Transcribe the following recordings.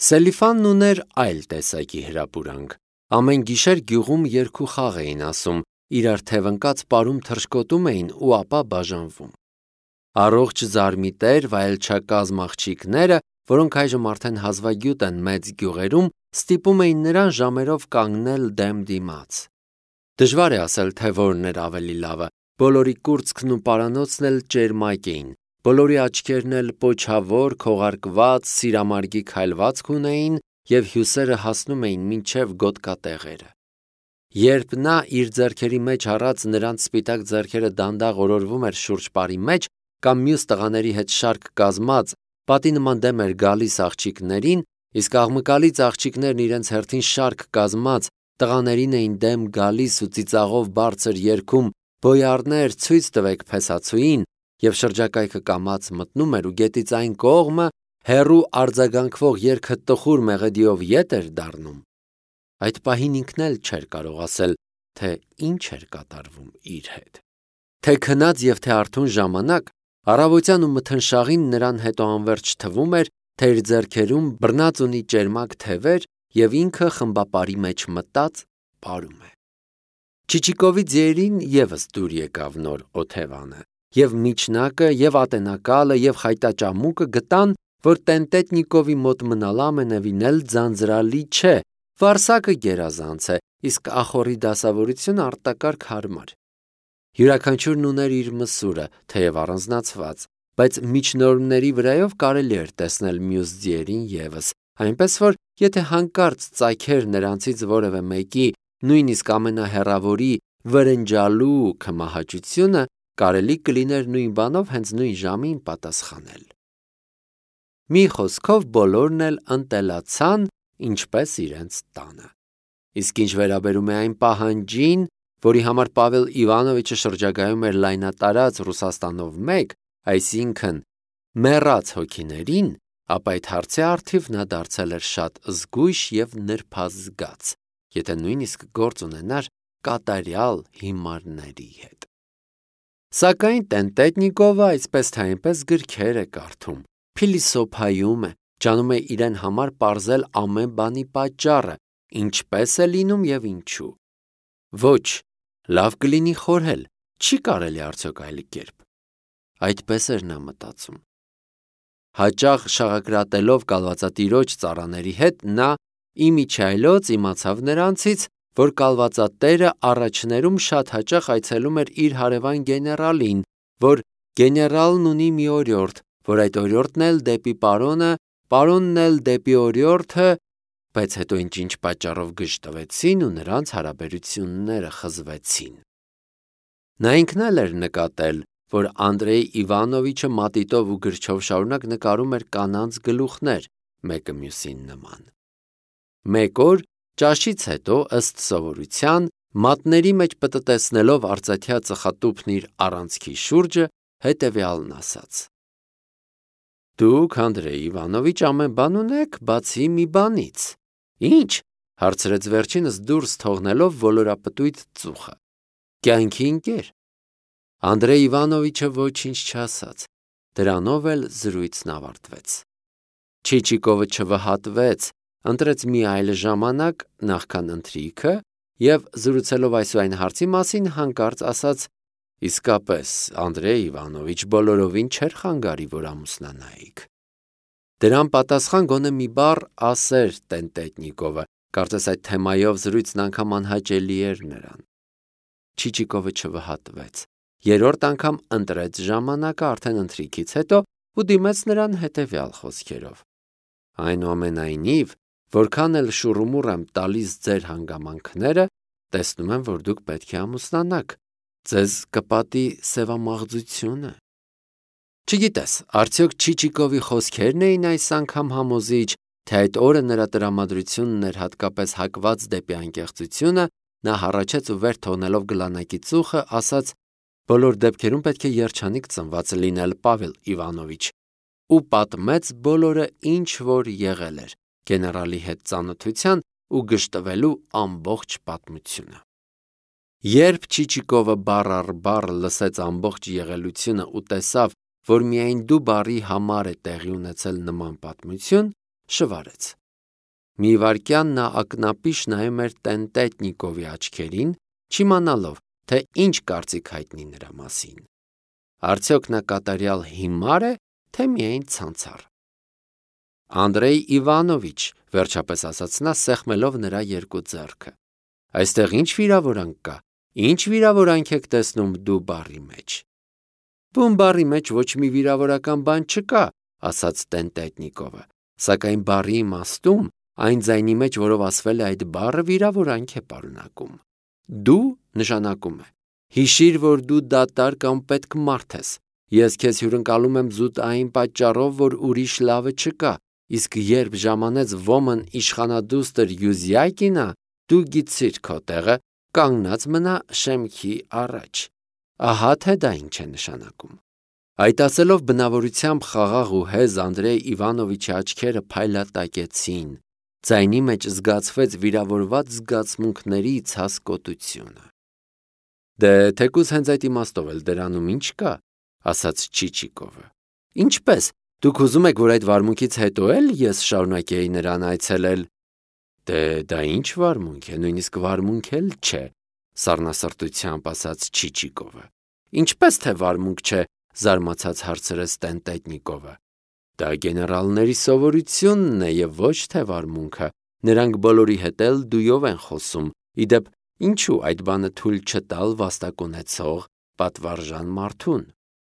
Սելիֆանն ուներ այլ տեսակի հրապուրանք։ Ամեն գիշեր գյուղում երգու խաղ էին ասում, իրար թև ընկած պարում թռչկոտում էին ու ապա բաժանվում։ Առողջ զարմիտեր, վայելչակազմ աղջիկները, որոնք այժմ արդեն հազվագյուտ են մեծ գյուղերում, ստիպում էին նրան ժամերով կանգնել դեմ դիմաց։ Դժվար է ասել, թե որն էր ավելի լավը։ Բոլորի կուրծքն ու պարանոցն էլ ճերմակ էին, բոլորի աչքերն էլ պոչավոր, քողարկված, սիրամարգի քայլվածք ունեին և հյուսերը հասնում էին մինչև գոտկատեղերը։ Երբ նա իր ձեռքերի մեջ առած նրանց սպիտակ ձեռքերը դանդաղ օրորվում էր շուրջպարի մեջ կամ մյուս տղաների հետ շարք կազմած, պատի նման դեմ էր գալիս աղջիկներին, իսկ աղմկալից աղջիկներն իրենց հերթին շարք կազմած տղաներին էին դեմ գալիս ու ծիծաղով բարձր երգում «Բոյարներ, ցույց տվեք փեսացուին» և շրջակայքը կամաց մտնում էր ու գետից այն կողմը հեռու արձագանքվող երգը տխուր մեղեդիով ետ էր դառնում, այդ պահին ինքն էլ չէր կարող ասել, թե ինչ էր կատարվում իր հետ։ Թե քնած և թե արթուն ժամանակ, առավոտյան ու մթնշաղին նրան հետո անվերջ թվում էր, թե իր ձեռքերում բռնած ունի ճերմակ թևեր և ինքը խմբապարի մեջ մտած պարում է։ Չիչիկովի ձիերին ևս դուր եկավ նոր օթևանը, և միջնակը, և ատենակալը, և խայտաճամուկը գտան, որ Տենտետնիկովի մոտ մնալը ամենևին էլ ձանձրալի չէ, վարսակը գերազանց է, իսկ ախոռի դասավորությունը արտակարգ հարմար։ Յուրաքանչյուրն ուներ իր մսուրը, թեև առանձնացված, բայց միջնորդների վրայով կարելի էր տեսնել մյուս ձիերին ևս, այնպես որ եթե հանկարծ ծագեր նրանցից որևէ մեկի, նույնիսկ ամենահեռավորի վրնջալու քմահաճությունը, կարելի կլիներ նույն բանով հենց նույն ժամին պատասխանել։ Մի խոսքով բոլորն էլ ընտելացան, ինչպես իրենց տանը։ Իսկ ինչ վերաբերում է այն պահանջին, որի համար Պավել Իվանովիչը շրջագայում էր լայնատարած Ռուսաստանով մեկ, այսինքն մեռած հոգիներին, ապա այդ հարցի առթիվ նա դարձել էր շատ զգույշ և նրբազգաց, եթե նույնիսկ գործ ունենար կատարյալ հիմարների հետ։ Սակայն Տենտետնիկովը այսպես թե այնպես գրքեր է կարդում, փիլիսոփայում է, ջանում է իրեն համար պարզել ամեն բանի պատճառը, ինչպես է լինում և ինչու։ Ոչ, լավ կլինի խորհել, չի կարելի արդյոք այլ կերպ։ Այդպես էր նա մտածում։ Հաճախ շաղակրատելով կալվածատիրոջ ծառաների հետ, նա իմիջիայլոց իմացավ նրանցից, որ կալվածատերը առաջներում շատ հաճախ այցելում էր իր հարևան գեներալին, որ գեներալն ունի մի օրիորդ, որ այդ օրիորդն էլ դեպի պարոնը, պարոնն էլ դեպի օրիորդը, բայց հետո ինչ-ինչ պատճառով գժտվեցին ու նրանց հարաբերությունները խզվեցին։ Նա ինքն էլ էր նկատել, որ Անդրեյ Իվանովիչը մատիտով ու գրչով շարունակ նկարում էր կանանց գլուխներ, մեկը մյուսին նման։ Մեկ օր ճաշից հետո, ըստ սովորության, մատների մեջ պտտեցնելով արծաթյա ծխատուփն իր առանցքի շուրջը, հետևյալն ասաց. «Դուք, Անդրեյ Իվանովիչ, ամեն բան ունեք, բացի մի բանից»։ «Ի՞նչ», հարցրեց վերջինս դուրս թողնելով ոլորապտույտ ծուխը։ «Կյանքի ընկեր»։ Անդրեյ Իվանովիչը ոչինչ չասաց, դրանով էլ զրույցն ավարտվեց։ Չիչիկովը չվհատվեց, ընտրեց մի այլ ժամանակ, նախքան ընթրիքը, և զրուցելով այս ու այն հարցի մասին, հանկարծ ասաց. «Իսկապես, Անդրեյ Իվանովիչ, բոլորովին չէր խանգարի, որ ամուսնանայիք»։ Դրան պատասխան գոնե մի բառ ասեր Տենտետնիկովը, կարծես այդ թեմայով զրույցն անգամ անհաճելի էր նրան։ Չիչիկովը չվհատվեց, երրորդ անգամ ընտրեց ժամանակը արդեն ընթրիքից հետո ու դիմեց նրան հետևյալ խոսքերով. «Այնուամենայնիվ, որքան էլ շուռումուռ եմ տալիս ձեր հանգամանքները, տեսնում եմ, որ դուք պետք է ամուսնանաք, ձեզ կպատի սևամաղձությունը»։ Չգիտես, արդյոք Չիչիկովի խոսքերն էին այս անգամ համոզիչ, թե այդ օրը նրա տրամադրությունն էր հատկապես հակված դեպի անկեղծությունը, նա հառաչեց ու վեր թողնելով գլանակի ծուխը, ասաց. «Բոլոր դեպքերում պետք է երջանիկ ծնված լինել, Պավել Իվանովիչ», ու պատմեց բոլորը, ինչ որ եղել էր, գեներալի հետ ծանոթության ու գժտվելու ամբողջ պատմությունը։ Երբ Չիչիկովը բառ առ բառ լսեց ամբողջ եղելությունը ու տեսավ, որ միայն «դու» բառի համար է տեղի ունեցել նման պատմություն, շվարեց։ Մի վայրկյան նա ակնապիշ նայում էր Տենտետնիկովի աչքերին, չիմանալով, թե ինչ կարծիք հայտնի նրա մասին։ Արդյոք նա կատարյալ հիմար է, թե միայն ցանցառ։ Անդրեյ Իվանովիչ, վերջապես ասաց նա, սեղմելով նրա երկու ձեռքը։ Այստեղ ինչ վիրավորանք կա, ինչ վիրավորանք եք տեսնում դու բառի մեջ։ Բուն բառի մեջ ոչ մի վիրավորական բան չկա, ասաց Տենտետնիկովը, սակայն բառի իմաստում այն ձայնի մեջ, որով ասվել է այդ բառը, վիրավորանք է պարունակում։ Դու նշանակում է հիշիր, որ դու դատար կամ պետք մարդ ես։ Ես քեզ հյուրընկալում եմ զուտ այն պատճառով, որ ուրիշ լավը չկա, իսկ երբ ժամանեց ոմն իշխանադուստր Յուզյակինա, դու գիտցիր քո տեղը, կանգնած մնա շեմքի առաջ։ Ահա թե դա ինչ է նշանակում։ Այդ ասելով բնավորությամբ խաղաղ ու հեզ Անդրեյ Իվանովիչի աչքերը փայլատակեցին, ձայնի մեջ զգացվեց վիրավորված զգացմունքների ցասկոտությունը։ Դե թեկուզ հենց այդ իմաստով էլ դրանում ինչ կա, ասաց Չիչիկովը։ Ինչպես, դուք ուզում եք, որ այդ վարմունքից հետո էլ ես շարունակեի նրան այցելել։ Դե դա ինչ վարմունք է, նույնիսկ վարմունք էլ չէ, սառնասրտությամբ ասաց Չիչիկովը։ Ինչպես թե վարմունք չէ, զարմացած հարցրեց Տենտետնիկովը։ Դա գեներալների սովորությունն է եւ ոչ թե վարմունքը, նրանք բոլորի հետ էլ դույով են խոսում, իդեպ ինչու այդ բանը թույլ չտալ վաստակ ունեցող պատվարժան մարդուն։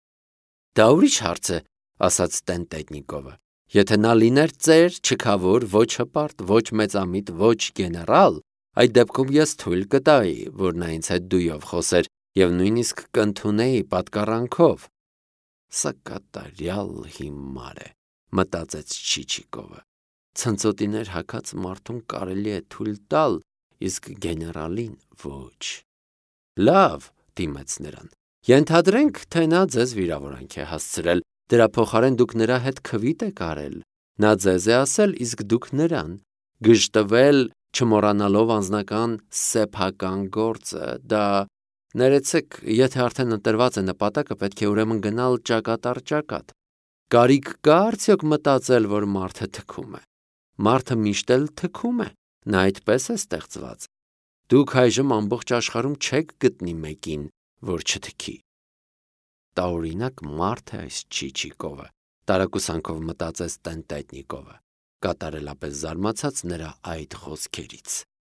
Դա ուրիշ հարց է, ասաց Տենտետնիկովը։ Եթե նա լիներ ծեր, չքավոր, ոչ հպարտ, ոչ մեծամիտ, ոչ գեներալ, այդ դեպքում ես թույլ կտայի, որ նա ինձ հետ դույով խոսեր եւ նույնիսկ կընդունեի պատկառանքով։ Սա կատարյալ հիմար է, մտածեց Չիչիկովը։ Ցնծոտիներ հագած մարդուն կարելի է թույլ տալ, իսկ գեներալին ոչ։ Լավ, դիմեց նրան։ Ենթադրենք, թե նա ձեզ վիրավորանք է հասցրել, դրա փոխարեն դուք նրա հետ քվիտ եք արել։ Նա ձեզ է ասել, իսկ դուք նրան, գժտվել, չմոռանալով անձնական սեփական գործը, դա ներեցեք, եթե արդեն ընտրված է նպատակը, պետք է ուրեմն գնալ ճակատ առ ճակատ։ Կարիք կա արդյոք մտածել, որ մարդը թքում է։ Մարդը միշտ էլ թքում է, նա այդպես է ստեղծված։ Դուք այժմ ամբողջ աշխարհում չեք գտնի մեկին, որ չթքի։ Տարօրինակ մարդ է այս Չիչիկովը, տարակուսանքով մտածեց Տենտետնիկովը, կատարելապես զարմացած նրա այդ խոսքերից։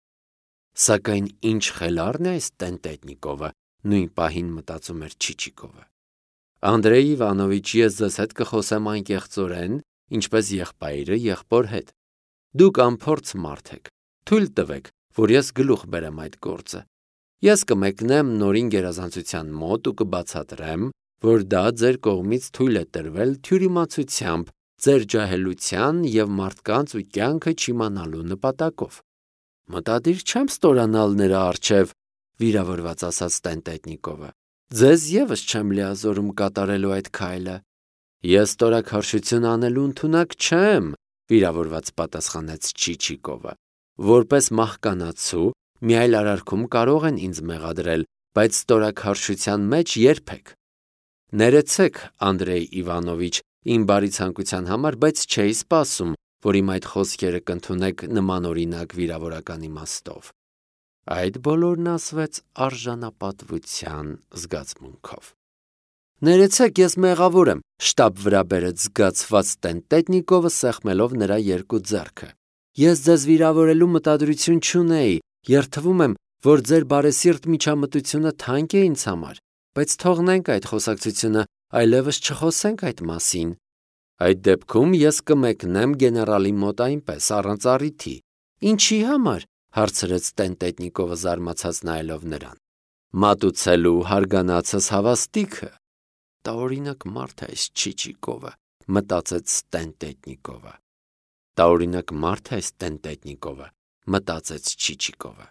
Սակայն ինչ խելառն է այս Տենտետնիկովը, նույն պահին մտածում էր Չիչիկովը։ Անդրեյ Իվանովիչ, ես ձեզ հետ կխոսեմ անկեղծորեն, ինչպես եղբայրը եղբոր հետ։ Դուք անփորձ մարդ եք, թույլ տվեք, որ ես գլուխ բերեմ այդ գործը։ Ես կմեկնեմ նորին գերազանցության մոտ ու կբացատրեմ, որ դա ձեր կողմից թույլ է տրվել թյուրիմացությամբ, ձեր ջահելության եւ մարդկանց ու կյանքը չիմանալու նպատակով։ Մտադիր չեմ ստորանալ նրա առջև, վիրավորված ասաց Տենտետնիկովը։ Ձեզ եւս չեմ լիազորում կատարելու այդ քայլը։ Ես ստորաքարշություն անելու ընդունակ չեմ, վիրավորված պատասխանեց Չիչիկովը։ Որպես մահկանացու մի այլ արարքում կարող են ինձ մեղադրել, բայց ստորաքարշության մեջ երբեք։ Ներեցեք, Անդրեյ Իվանովիչ, իմ բարի ցանկության համար, բայց չէի սպասում, որ իմ այդ խոսքերը կընդունեք նմանօրինակ վիրավորական իմաստով։ Այդ բոլորն ասվեց արժանապատվության զգացմունքով։ Ներեցեք, ես մեղավոր եմ, շտապ վրա բերեց զգացված Տենտետնիկովը, սեղմելով նրա երկու ձեռքը։ Ես ձեզ վիրավորելու մտադրություն չունեի, երդվում եմ, որ ձեր բարեսիրտ միջամտությունը թանկ է ինձ համար, բայց թողնենք այդ խոսակցությունը, այլևս չխոսենք այդ մասին։ Այդ դեպքում ես կմեկնեմ գեներալի մոտ այնպես, առանց առիթի։ Ինչի համար, հարցրեց Տենտետնիկովը զարմացած նայելով նրան։ Մատուցելու հարգանացս հավաստիքը։ Տարօրինակ մարդ է այս Չիչիկովը, մտածեց Տենտետնիկովը։ Տարօրինակ մարդ է այս Տենտետնիկովը, մտածեց Չիչիկովը։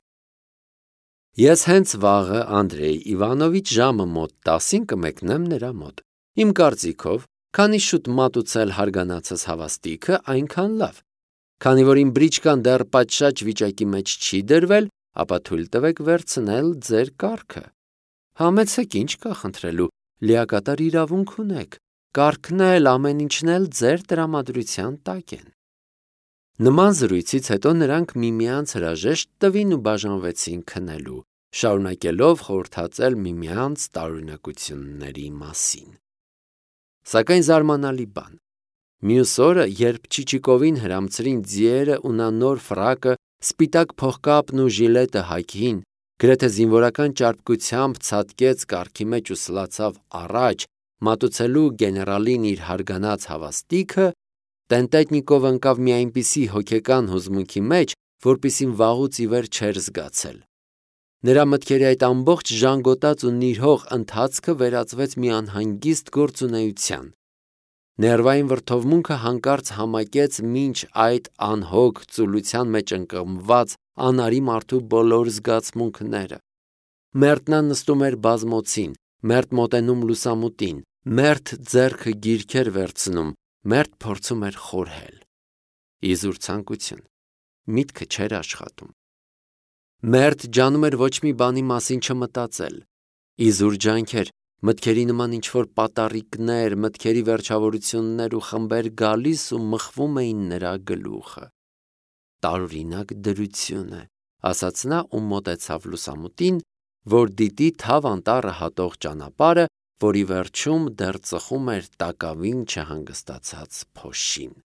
Ես հենց վաղը Անդրեյ Իվանովիչ ժամը մոտ 10-ին կմեկնեմ նրա մոտ։ Իմ կարծիքով, քանի շուտ մատուցել հարգանացս հավաստիքը, այնքան լավ։ Քանի որ իմ բրիչկան դեռ պատշաճ վիճակի մեջ չի դրվել, ապա թույլ տվեք վերցնել ձեր կառքը։ Համեցեք, ինչ կա խնդրելու, լիակատար իրավունք ունեք։ Կառքն էլ, ամեն ինչն էլ ձեր տրամադրության տակ են։ Նման զրույցից հետո նրանք միմյանց հրաժեշտ տվին ու բաժանվեցին քնելու, շարունակելով խորհրդածել միմյանց տարօրինակությունների մասին։ Սակայն զարմանալի բան. մյուս օրը, երբ Չիչիկովին հրամցրին ձիերը ու նա նոր ֆրակը, սպիտակ փողկապն ու ժիլետը հագին, գրեթե զինվորական ճարպկությամբ ցատկեց կառքի մեջ ու սլացավ առաջ, մատուցելու գեներալին իր հարգանած հավաստիքը, Տենտետնիկովը ընկավ մի այնպիսի հոգեկան հուզմունքի մեջ, որպիսին վաղուց ի վեր չէր զգացել։ Նրա մտքերի այդ ամբողջ ժանգոտած ու նիրհող ընթացքը վերածվեց մի անհանգիստ գործունեության։ Ներվային վրդովմունքը հանկարծ համակեց մինչ այդ անհոգ ծուլության մեջ ընկղմված անարի մարդու բոլոր զգացմունքները։ Մերտնան նստում էր բազմոցին, մերթ մոտենում լուսամուտին, մերթ ձեռքը գիրք էր վերցնում, մերթ փորձում էր խորհել։ Իզուր ցանկություն, միտքը չէր աշխատում։ Մերթ ջանում էր ոչ մի բանի մասին չմտածել։ Իզուր ջանքեր, մտքերի նման ինչ-որ պատառիկներ, մտքերի վերջավորություններ ու խմբեր գալիս ու մխվում էին նրա գլուխը։ Տարօրինակ դրություն է, ասաց նա ու մոտեցավ լուսամուտին, որ դիտի թավ անտառը հատող ճանապարհը, որի վերջում դեռ ծխում էր տակավին չհանգստացած փոշին։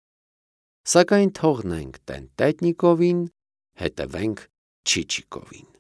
Սակայն թողնենք Տենտետնիկովին, հետևենք Չիչիկովին։